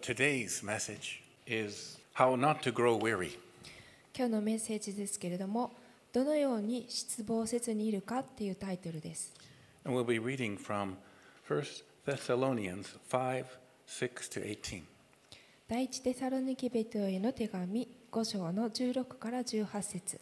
today's message is how not to grow weary. 今日のメッセージですけれども、どのように失望せずにいるかっていうタイトルです。 And we'll be reading from 1 Thessalonians 5, 6 to 18. 第一テサロニケ人への手紙5章の16から18節。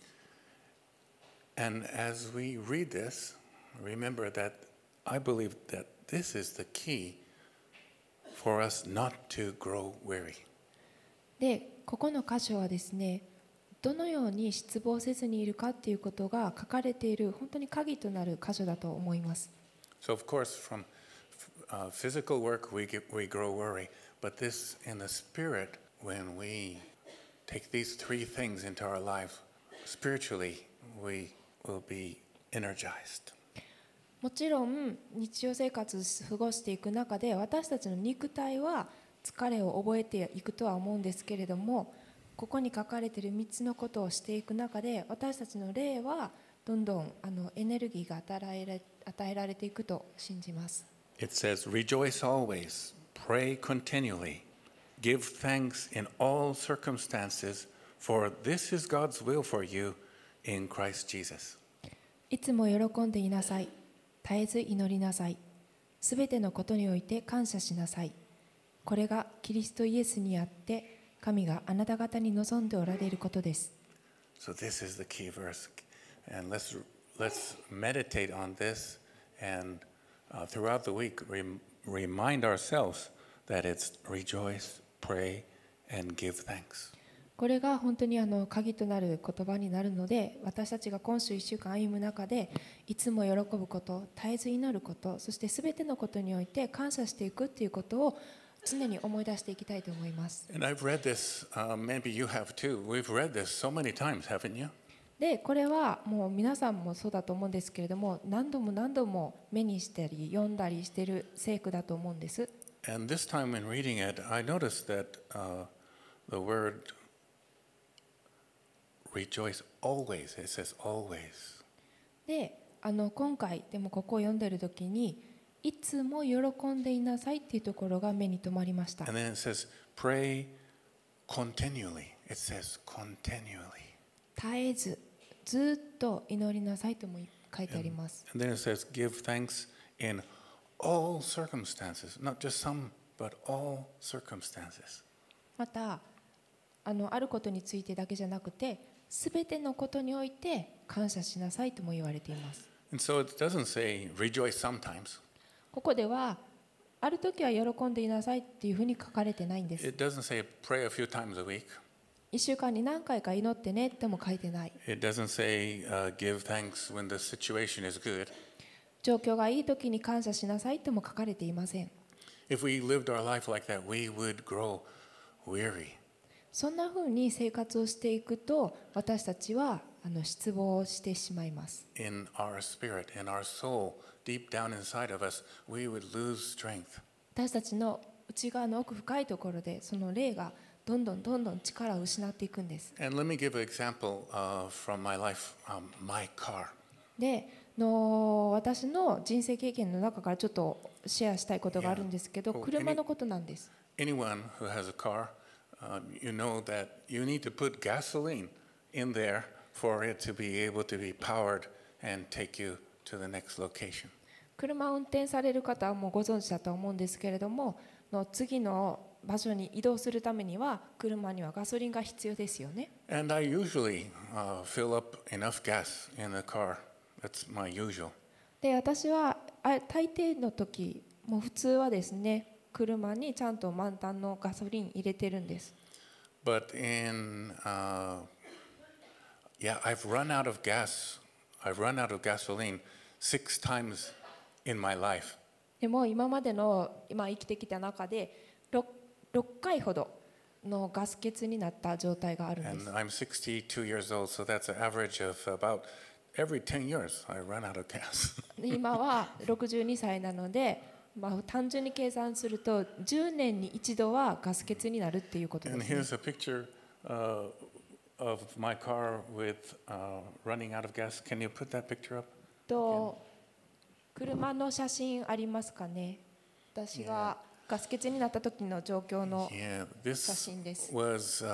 And as we read this, remember that I believe that this is the key for us not to grow weary. で、ここの箇所はですね、どのように失望せずにいるかっていうことが書かれている本当に鍵となる箇所だと思います。 So of course from physical work we grow worry, but this in the spirit, when we take these three things into our life, spiritually we will be energized. もちろん日常生活を過ごしていく中で私たちの肉体は疲れを覚えていくとは思うんですけれども、ここに書かれている3つのことをしていく中で私たちの霊はどんどんエネルギーが与えられていくと信じます。 It says, Rejoice always, pray continually, give thanks in all circumstances, for this is God's will for you in Christ Jesus. いつも喜んでいなさい。絶えず祈りなさい。すべてのことにおいて感謝しなさい。これがキリストイエスにあって神があなた方に望んでおられることです。 So this is the key verse. And let's meditate on this and throughout the week remind ourselves that it's rejoice, pray, and give thanks. これが本当に鍵となる言葉になるので、私たちが今週1週間歩む中でいつも喜ぶこと、絶えず祈ること、そしてすべてのことにおいて感謝していくということを常に思い出していきたいと思います。 And I've read this, maybe you have too. We've read this so many times, haven't you? で、これはもう皆さんもそうだと思うんですけれども、何度も何度も目にしたり読んだりしている聖句だと思うんです。 And this time in reading it, I noticed that the word rejoice always, it says always. で、今回でもここを読んでいるときに、いつも喜んでいなさいっていうところが目に留まりました。 And then it says pray continually. It says continually. 絶えず、ずっと祈りなさいとも書いてあります。 And then it says give thanks in all circumstances, not just some, but all circumstances. また、あることについてだけじゃなくて、すべてのことにおいて感謝しなさいとも言われています。 And so it doesn't say rejoice sometimes. ここでは、ある時は喜んでいなさいっていうふうに書かれてないんです。 It doesn't say pray a few times a week. 1週間に何回か祈ってねっても書いてない。 It doesn't say give thanks when the situation is good. 状況がいい時に感謝しなさいとも書かれていません。 If we lived our life like that, we would grow weary. そんなふうに生活をしていくと、私たちは失望してしまいます。 In our spirit, in our soul, deep down inside of us, we would lose strength. 私たちの内側の奥深いところで、その霊がどんどん力を失っていくんです。 And let me give an example from my life, my car. で、私の人生経験の中からちょっとシェアしたいことがあるんですけど、車のことなんです。 Anyone who has a car, you know that you need to put gasoline in there for it to be able to be powered and take you to the next location. 車を運転される方はもうご存知だと思うんですけれども、次の場所に移動するためには車にはガソリンが必要ですよね。 And I usually fill up enough gas in the car. That's my usual. で、私は大抵の時、もう普通はですね、車にちゃんと満タンのガソリン入れてるんです。 But I've run out of gas. I've run out of gasoline 6 times in my life. でも今までの生きてきた中で6回ほどのガス欠になった状態があるんです。 And I'm 62 years old, so that's an average of about every 10 years I run out of gas. 今は62歳なので、単純に計算すると10年に一度はガス欠になるっていうことです、ね。 And here's a picture of my car with running out of gas. Can you put that picture up? と車の写真ありますかね。私がガス欠になった時の状況の Yeah, 写 this 真です。 was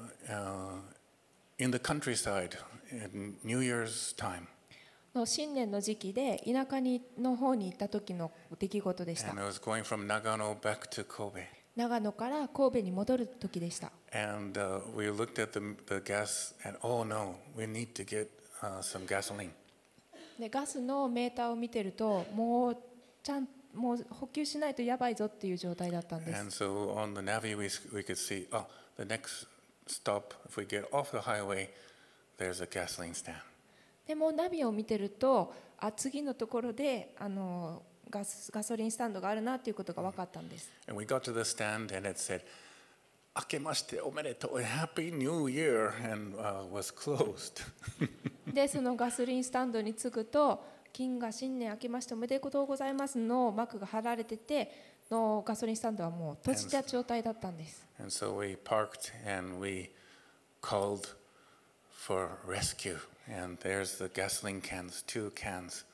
in the countryside in New Year's time. の新年の時期で田舎の方に行った時の出来事でした。 And I was going from Nagano back to Kobe. 長野から神戸に戻る時でした。 And we looked at the gas and, oh no, we need to get some gasoline. でガスのメーターを見てるともう補給しないとやばいぞっていう状態だったんです。 And so on the Navi, we could see, oh, the next stop, if we get off the highway, there's a gasoline stand. でもナビを見てると次のところでガソリンスタンドがあるなっていうことが分かったんです。 And we got to the stand and it said, Akemashite omedetou, Happy New Year, and was closed. でそのガソリンスタンドに着くと金が新年明けましておめでとうございますのマークが貼られててのガソリンスタンドはもう閉じた状態だったんです。 And so we parked and we called for rescue. And there's the gasoline cans, 2 cans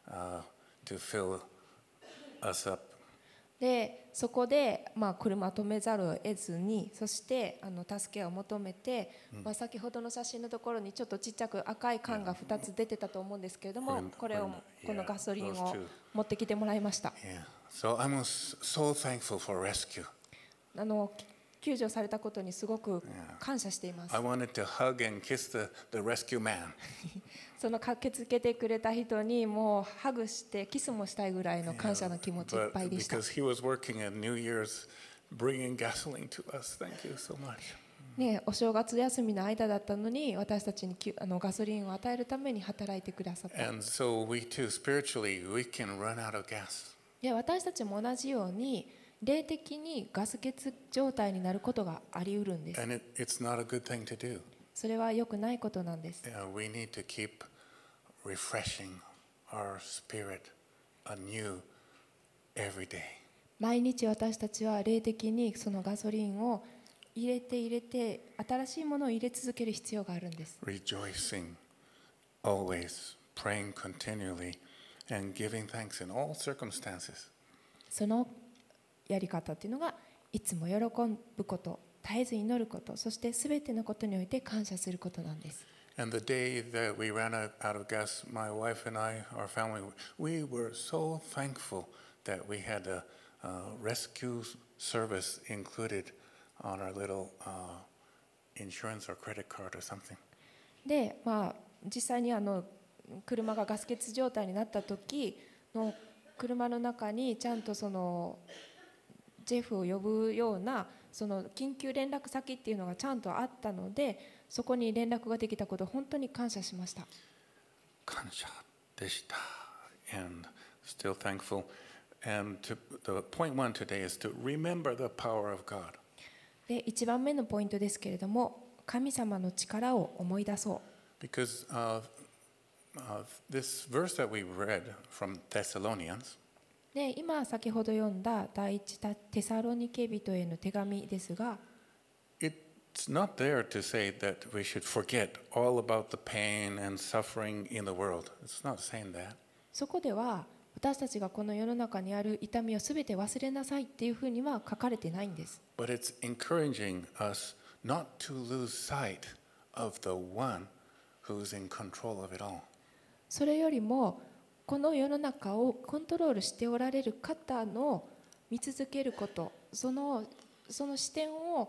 to fill us up. でそこで、車を止めざるを得ずにそして助けを求めて、先ほどの写真のところにちょっとちっちゃく赤い缶が2つ出てたと思うんですけれどもこのガソリンを持ってきてもらいました。 Yeah. So I was so thankful for rescue. 救助されたことにすごく感謝しています。 I wanted to hug and kiss the rescue man. その駆けつけてくれた人にもうハグしてキスもしたいぐらいの感謝の気持ちいっぱいでした。 Because he was working at New Year's, bringing gasoline to us. Thank you so much. ね、お正月休みの間だったのに私たちにガソリンを与えるために働いてくださった。 And so we too, spiritually, we can run out of gas. で私たちも同じように霊的にガス欠状態になることがありうるんです。 And it's not a good thing to do. それは良くないことなんです。 We need to keep refreshing our spirit anew every day. 毎日私たちは霊的にそのガソリンを入れて新しいものを入れ続ける必要があるんです。 Rejoicing always, praying continually, and giving thanks in all circumstances. そのやり方っていうのがいつも喜ぶこと、絶えず祈ること、そしてすべてのことにおいて感謝することなんです。 And the day that we ran out of gas, my wife and I, our family, we were so thankful that we had a rescue service included on our little insurance or credit card or something. で、実際に車がガス欠状態になった時の車の中にちゃんとそのジェフを呼ぶようなその緊急連絡先っていうのがちゃんとあったのでそこに連絡ができたことを本当に感謝しました。 感謝でした。And still thankful. And the point one today is to remember the power of God. で1番目のポイントですけれども神様の力を思い出そう。 Because this verse that we read from Thessalonians, で今先ほど読んだ第一テサロニケ人への手紙ですが it's not there to say that we should forget all about the pain and suffering in the world. It's not saying that. そこでは私たちがこの世の中にある痛みをすべて忘れなさいっていうふうには書かれてないんです。 But it's encouraging us not to lose sight of the one who's in control of it all. それよりもこの世の中をコントロールしておられる方の見続けることその視点を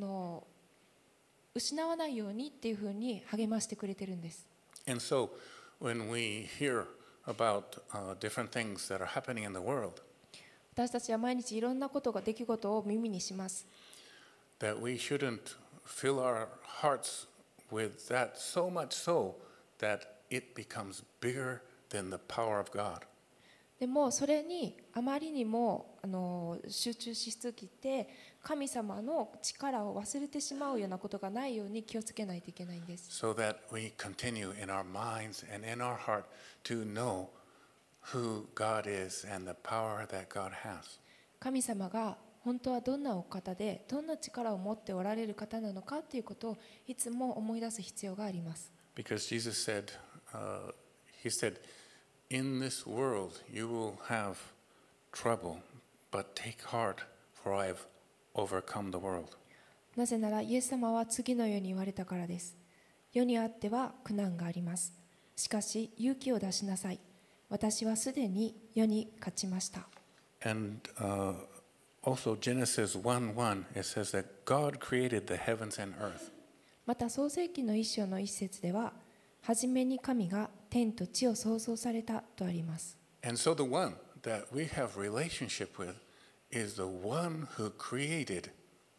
失わないようにっていうふうに励ましてくれてるんです。 And so when we hear about different things that are happening in the world, 私たちは毎日いろんなことが出来事を耳にします。 that we shouldn't fill our hearts with that so much so that it becomes bigger than the power of God. でもそれにあまりにも集中しすぎて神様の力を忘れてしまうようなことがないように気をつけないといけないんです。 So that we continue in our minds and in our heart to know who God is and the power that God has. 神様が本当はどんなお方でどんな力を持っておられる方なのかということをいつも思い出す必要があります。 Because Jesus said, He said, in this world you will have trouble, but take heart, for I have overcome the world. なぜならイエス様は次のように言われたからです。世にあっては苦難があります。しかし勇気を出しなさい。私はすでに世に勝ちました。 And also Genesis 1:1, it says that God created the heavens and earth. また創世記の一章の一節では、はじめに神が天と地を創造されたとあります。 And so the one that we have relationship with is the one who created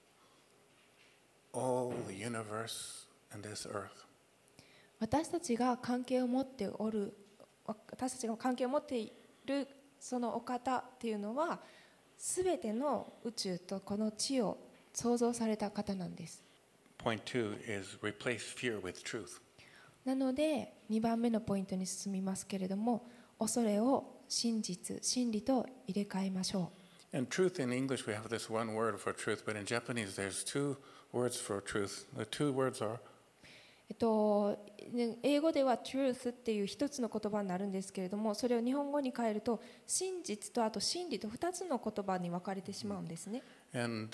all the universe and this earth. 私たちが関係を持っているそのお方っていうのは、すべての宇宙とこの地を創造された方なんです。 Point 2 is replace fear with truth. なので2番目のポイントに進みますけれども、恐れを真実、真理と入れ替えましょう。 And truth in English, we have this one word for truth, but in Japanese, there's two words for truth. The two words are 英語では truth っていう一つの言葉になるんですけれども、それを日本語に変えると真実とあと真理と2つの言葉に分かれてしまうんですね。 and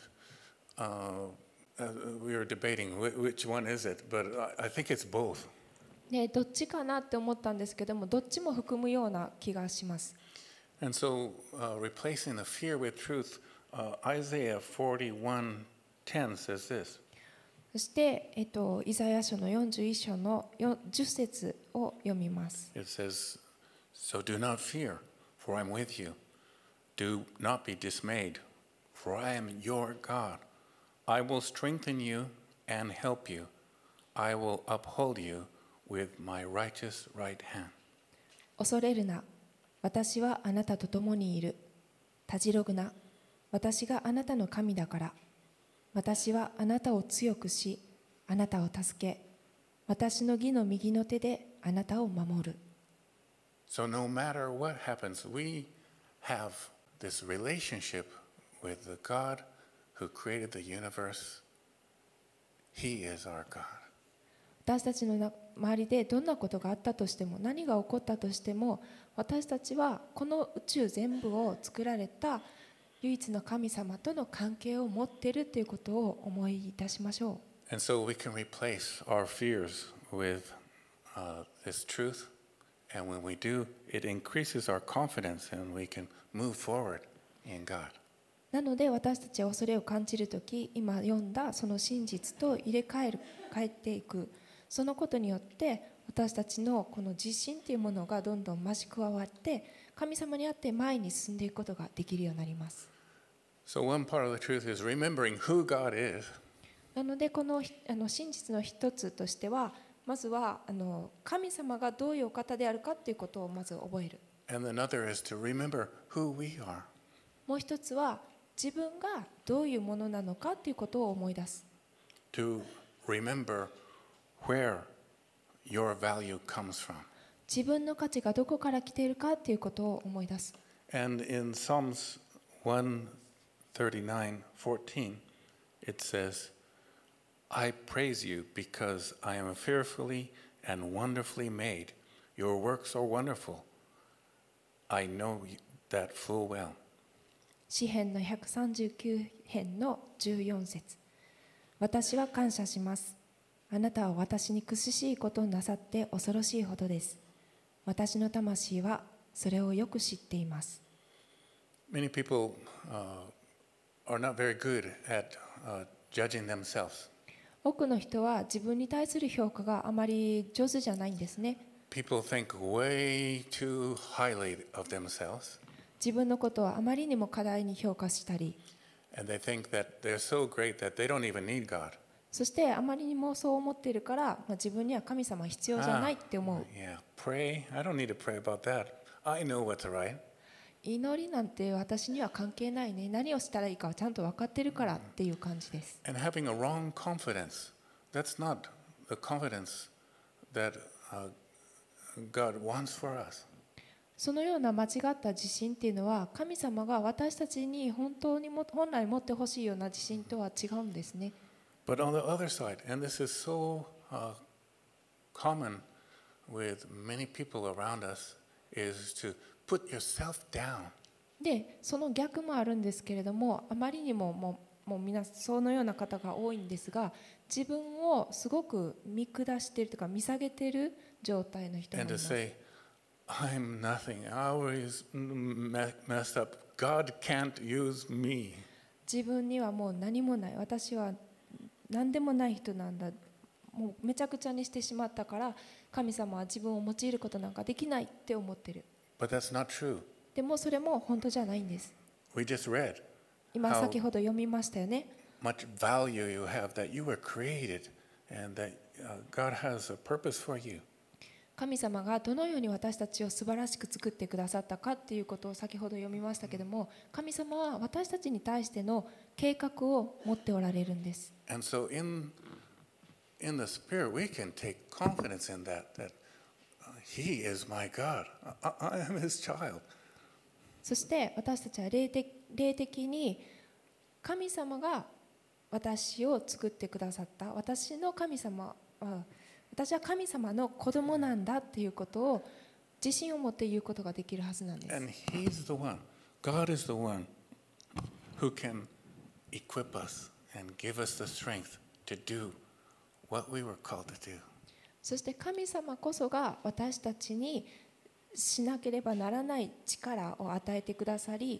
we were debating which one is it, but I think it's both. でどっちかなって思ったんですけども、どっちも含むような気がします。 And so replacing the fear with truth, Isaiah 41:10 says this. そして、イザヤ書の41章の10節を読みます。 It says, So do not fear, for I'm with you. Do not be dismayed, for I am your God. I will strengthen you and help you. I will uphold you with my righteous right hand. 恐れるな。私はあなたと共にいる。たじろぐな。私があなたの神だから。私はあなたを強くし、あなたを助け、私の義の右の手であなたを守る。 So no matter what happens, we have this relationship with the God who created the universe. He is our God. 私たちの周りでどんなことがあったとしても、何が起こったとしても、私たちはこの宇宙全部を作られた唯一の神様との関係を持っているということを思い出しましょう。 And so we can replace our fears with this truth. And when we do, it increases our confidence and we can move forward in God. なので私たちは恐れを感じるとき、今読んだその真実と入れ替えていく、そのことによって私たちのこの自信というものがどんどん増し加わって、神様にあって前に進んでいくことができるようになります。 So one part of the truth is remembering who God is. なのでこの真実の一つとしては、まずは神様がどういうお方であるかということをまず覚える。 And another is to remember who we are. もう一つは自分がどういうものなのかということを思い出す。 To remember where your value comes from. 自分の価値がどこから来ているかということを思い出す。 And in Psalms 139:14, it says, I praise you because I am fearfully and wonderfully made. Your works are wonderful. I know that full well. 詩編の139編の14節。私は感謝します。あなたは私に苦しいことをなさって恐ろしいほどです。私の魂はそれをよく知っています。 Many people are not very good at judging themselves. 多くの人は自分に対する評価があまり上手じゃないんですね。 People think way too highly of themselves. 自分のことをあまりにも過大に評価したり、 And they think that they're so great that they don't even need God. そしてあまりにもそう思っているから、自分には神様必要じゃないって思う。 Yeah, pray. I don't need to pray about that. I know what's right. 祈りなんて私には関係ないね。何をしたらいいかはちゃんと分かってるからっていう感じです。 And having a wrong confidence, that's not the confidence that God wants for us. そのような間違った自信っていうのは、神様が私たちに本来持ってほしいような自信とは違うんですね。 But on the other side, and this is so common with many people around us, is to put yourself down でその逆もあるんですけれども、あまりにももう皆そのような方が多いんですが、自分をすごく見下しているとか見下げている状態の人もい And ま to す。 say, I'm nothing. I always messed up. God can't use me. 自分にはもう何もない、私は何でもない人なんだ、もうめちゃくちゃにしてしまったから神様は自分を用いることなんかできないって思ってる。 But that's not true. でもそれも本当じゃないんです。 We just read 今 how 先ほど読みましたよね。 much value you have, that you were created and that God has a purpose for you. 神様がどのように私たちを素晴らしく作ってくださったかっていうことを先ほど読みましたけども、神様は私たちに対しての計画を持っておられるんです。 And so in the Spirit, we can take confidence in that He is my God. I am His child. そして私たちは霊的に神様が私を作ってくださった、私の神様は、私は神様の子供なんだっていうことを自信を持って言うことができるはずなんです。 And He's the one, God is the one who can equip us and give us the strength to do what we were called to do. そして神様こそが私たちにしなければならない力を与えてくださり、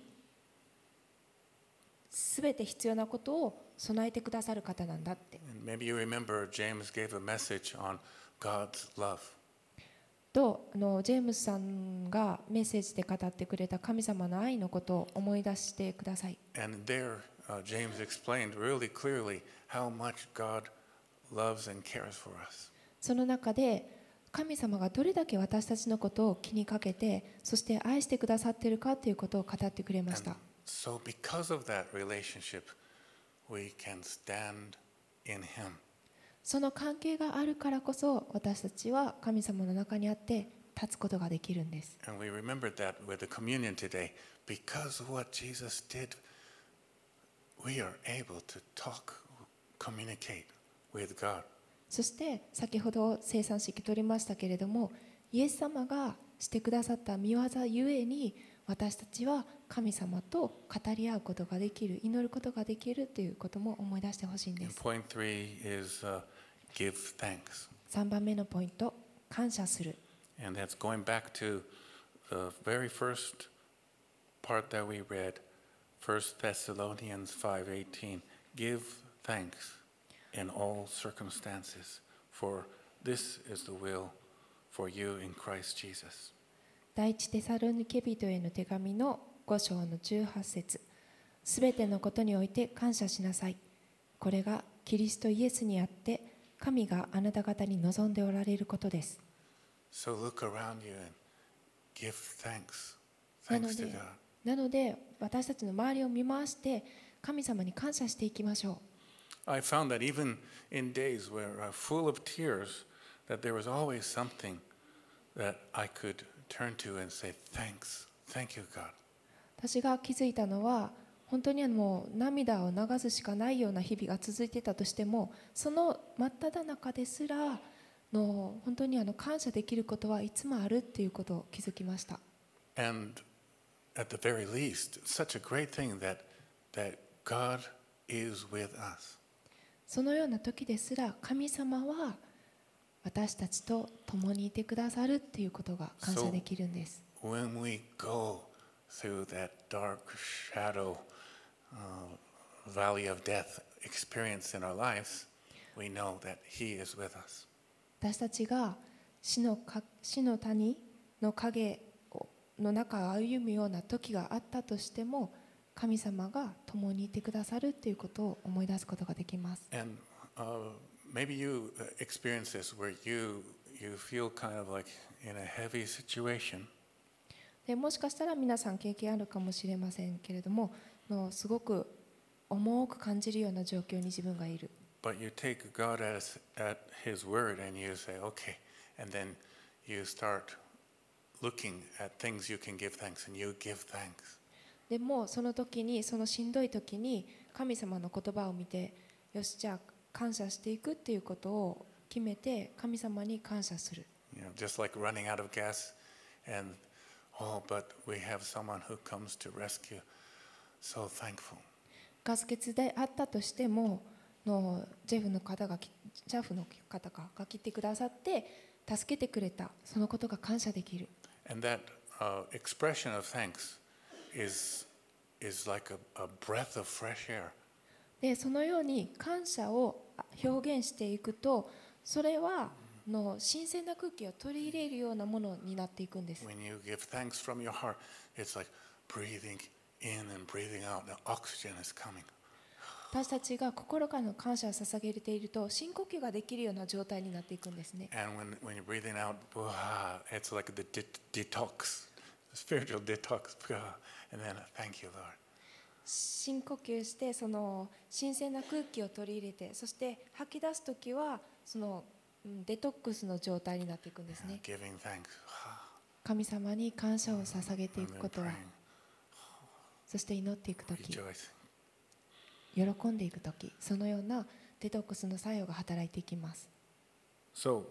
すべて必要なことを備えてくださる方なんだって。 And maybe you remember James gave a message on God's love. とジェームスさんがメッセージで語ってくれた神様の愛のことを思い出してください。 And there, James explained really clearly how much God loves and cares for us. その中で神様がどれだけ私たちのことを気にかけて、そして愛してくださっているかということを語ってくれました。 So because of that relationship, we can stand in Him. その関係があるからこそ私たちは神様の中にあって立つことができるんです。 And we remembered that with the communion today. Because of what Jesus did, we are able to talk, communicate with God. そして先ほど聖餐式取りましたけれども、イエス様がしてくださった御業ゆえに私たちは神様と語り合うことができる、祈ることができるということも思い出してほしいんで And す。 point 3 is give thanks. 3番目のポイント、感謝する。 And that's going back to the very first part that we read, 1 Thessalonians 5:18. Give thanks in all circumstances, for this is the will for you in Christ Jesus. 第一テサロニケ人への手紙の5章の18節、すべてのことにおいて感謝しなさい。これがキリストイエスにあって神があなた方に望んでおられることです。 So look around you and give thanks. なの Thanks で to God. なので私たちの周りを見回して神様に感謝していきましょう。 I found that even in days where full of tears, that there was always something that I could turn to and say, thanks. Thank you, God. 私が気づいたのは、本当にもう涙を流すしかないような日々が続いていたとしても、その真っ只中ですらの本当に感謝できることはいつもあるっていうことを気づきました。 And at the very least, such a great thing that God is with us. そのような時ですら神様は私たちと共にいてくださるっていうことが感謝できるんです。 When we go through that dark shadow valley of death experience in our lives, we know that He is with us. 私たちが死の谷の影の中を歩むような時があったとしても、神様が共にいてくださるということを思い出すことができます。 And maybe you experience this where you feel kind of like in a heavy situation. でもしかしたら皆さん経験あるかもしれませんけれども、すごく重く感じるような状況に自分がいる。 But you take God at His word and you say, okay, and then you start looking at things you can give thanks and you give thanks. でもその時に、そのしんどい時に神様の言葉を見て、よしじゃあ感謝していくっていうことを決めて神様に感謝する。 Just like running out of gas and Oh, but we have someone who comes to rescue. So thankful. ガス欠であったとしてもジャフの方が来てくださって助けてくれた、そのことが感謝できる。 And that expression of thanks is like a breath of fresh air. でそのように感謝を表現していくと、それは新鮮な空気を取り入れるようなものになっていくんです。 When you give thanks from your heart, it's like breathing in and breathing out. The oxygen is coming. 私たちが心からの感謝を捧げていると深呼吸ができるような状態になっていくんですね。 And when you're breathing out, it's like the detox, the spiritual detox. And then thank you, Lord. 深呼吸してその新鮮な空気を取り入れて、そして吐き出すときはそのデトックスの状態になっていくんですね。 Giving thanks. 神様に感謝を捧げてい And く then ことは、 praying, そして祈っていくとき、 rejoicing. 喜んでいくとき、そのようなデトックスの作用が働いていきます。 So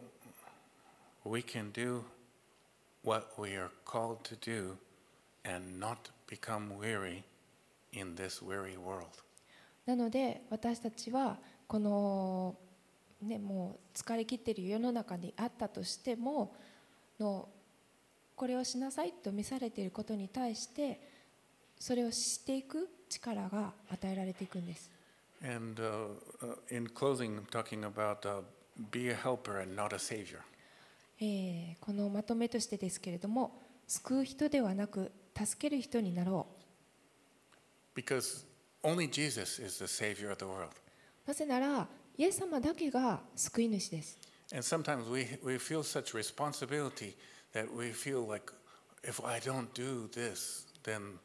we can do what we are called to do and not become weary in this weary world. なので私たちはこの、もう疲れ切っている世の中にあったとしてもこれをしなさいと召されていることに対してそれをしていく力が与えられていくんです。 And in closing, I'm talking about be a helper and not a savior. このまとめとしてですけれども、救う人ではなく助ける人になろう。 Because only Jesus is the savior of the world. なぜならイエス様だけが救い主です。 And sometimes we feel such responsibility that we feel like if I don't do this, then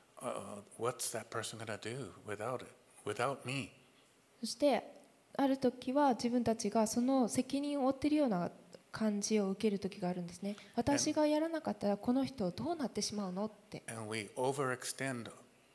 what's that person going to do without me? そしてある時は自分たちがその責任を負っているような感じを受ける時があるんですね。私がやらなかったらこの人どうなってしまうのって。 And we overextend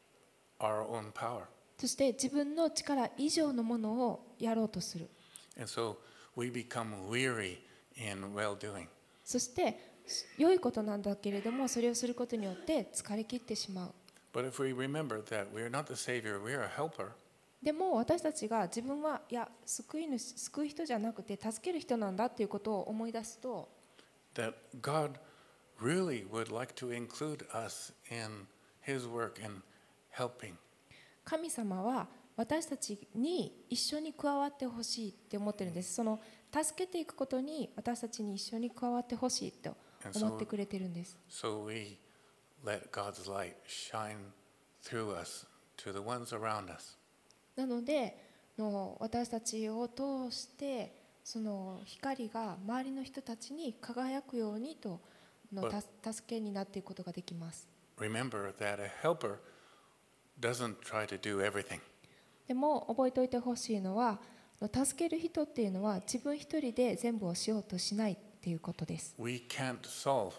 our own power. そして自分の力以上のものをやろうとする。 And so we become weary in well-doing. そして良いことなんだけれども、それをすることによって疲れ切ってしまう。 But if we remember that we are not the savior, we are a helper, でも私たちが自分はいや救う人じゃなくて助ける人なんだっていうことを思い出すと、 that God really would like to include us in His work in helping. 神様は私たちに一緒に加わってほしいって思ってるんです。その助けていくことに私たちに一緒に加わってほしいと思ってくれてるんです。 So we let God's light shine through us to the ones around us. なので私たちを通してその光が周りの人たちに輝くようにと助けになっていくことができます。 Remember that a helper doesn't try to do everything. でも覚えておいてほしいのは、助ける人っていうのは自分一人で全部をしようとしないっていうことです。 We can't solve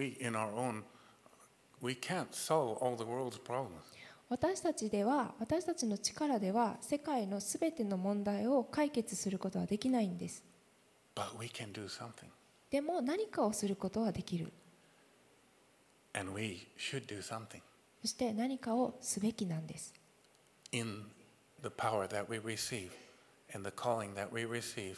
all the world's problems. 私たちの力では世界のすべての問題を解決することはできないんです。 But we can do something. でも何かをすることはできる。 And we should do something そして何かをすべきなんです。 in the power that we receive and the calling that we receive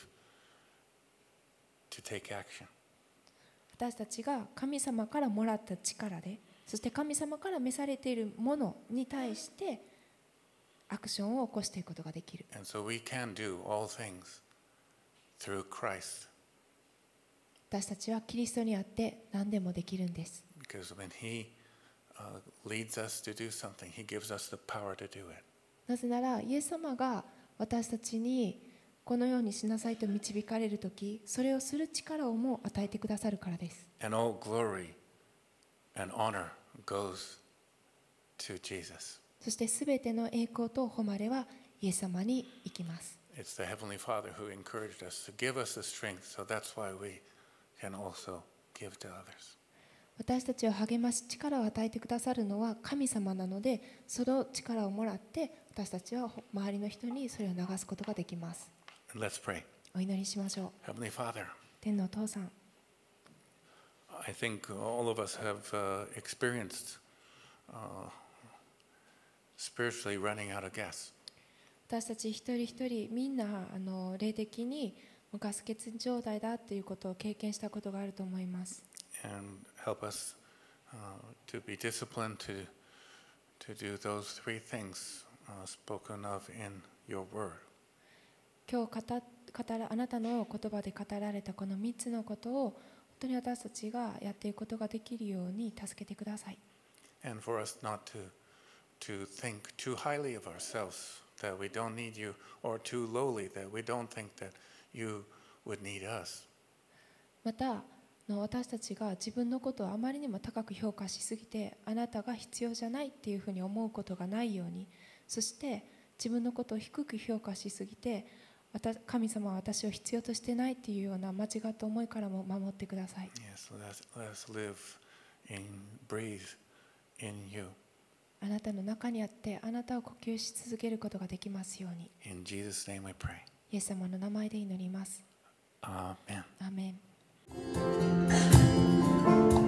to take action. 私たちが神様からもらった力で、そして神様から召されているものに対してアクションを起こしていくことができる。 And so we can do all things through Christ. 私たちはキリストにあって何でもできるんです。 Because when He leads us to do something, He gives us the power to do it. なぜならイエス様が私たちにこのようにしなさいと導かれるとき、それをする力をも与えてくださるからです。 And all glory and honor goes to Jesus. そしてすべての栄光と誉れはイエス様に行きます。 It's the Heavenly Father who encouraged us to give us the strength, so that's why we can also give to others. 私たちを励まし力を与えてくださるのは神様なので、その力をもらって私たちは周りの人にそれを流すことができます。 And let's pray. お祈りしましょう。 Heavenly Father, 天のお父さん、 I think all of us have experienced spiritually running out of gas. 私たち一人一人みんな霊的にガス欠状態だっていうことを経験したことがあると思います。 And help us to be disciplined to do those three things spoken of in your word. 今日あなたの言葉で語られたこの3つのことを本当に私たちがやっていくことができるように助けてください。 And for us not to think too highly of ourselves, that we don't need you, or too lowly, that we don't think that you would need us. また私たちが自分のことをあまりにも高く評価しすぎてあなたが必要じゃないっていうふうに思うことがないように、そして自分のことを低く評価しすぎて神様は私を必要としてないっていうような間違った思いからも守ってください。 Yes, so let us live and breathe in you. あなたの中にあってあなたを呼吸し続けることができますように。 In Jesus' name we pray. イエス様の名前で祈ります。 Amen. アーメン。